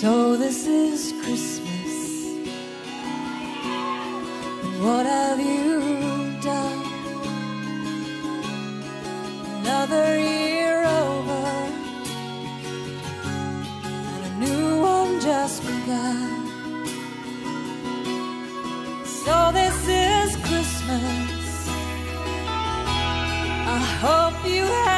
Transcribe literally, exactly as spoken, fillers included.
So this is Christmas, and what have you done? Another year over, and a new one just begun. So this is Christmas, I hope you have